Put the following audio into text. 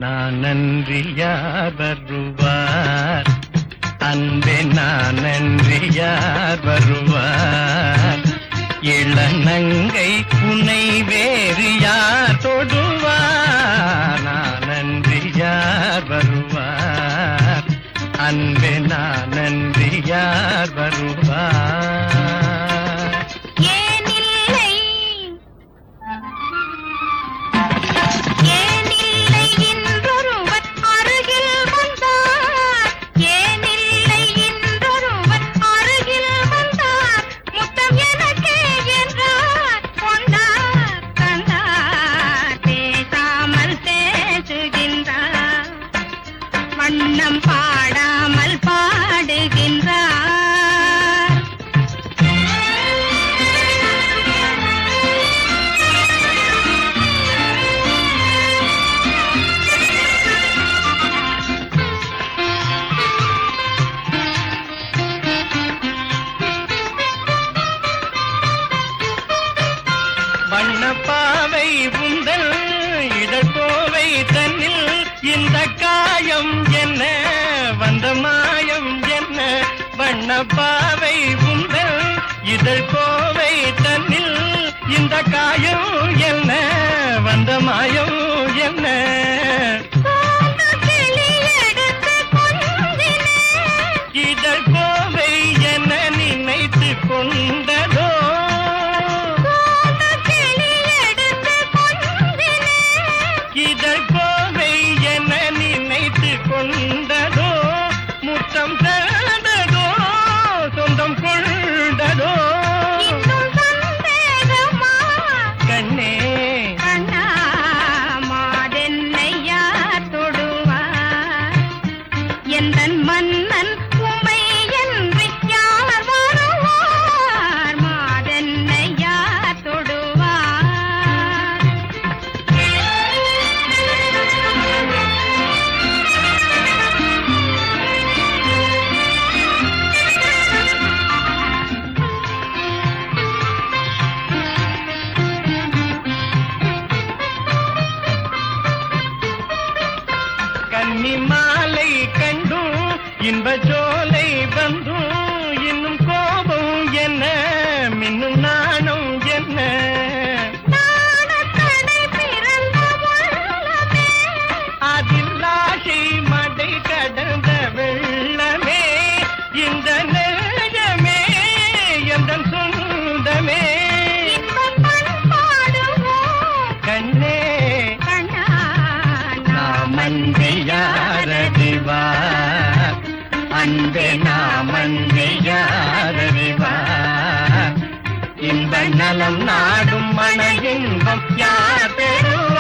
நான் நன்றி யார் வருவார், அன்பே நான் நன்றி யார் வருவார், இளநங்கை உன்னை வேறு யார் தொடுவார், நான் நன்றி யார் வருவார், அன்பே நான் நன்றி யார் வருவார். வண்ணம் பாடாமல் பாடுகின்றார். வண்ணப்பாவை உந்தல் இடக்கோவை தன்னில் இந்த காயம் என்ன வந்த மாயம் என்ன, வண்ணப்பாவை உந்தல் இதழ் கோவை தன்னில் இந்த காயம் என்ன வந்த மாயம் என்ன, இதழ் கோவை என நினைத்து கொண்டதோ, இதழ் கோவை என நினைத்து கொண்டதோ, முத்தம் தந்ததோ சொந்தம் கொண்டதோ, கண்ணே கண்ணா மாதென்னை யார் தொடுவார், எந்தன் மன்னன் உமை என்று யார் வருவார், மாதென்னை யார் தொடுவார். கன்னி மாலை கண்டும் இன்ப சோலை வந்தும் இன்னும் கோபம் என்ன மின்னும் நாணம் என்ன, அதில் ஆசை மடை கடந்த வெள்ளமே, இந்த நெஞ்சமே எந்தன் சொந்தமே, கண்ணே நாமன்பே யாரறிவார், அன்பே நாமன்பே யாரறிவார், இன்ப நலம் நாடும் மன இன்பம் யார் பெறுவார்.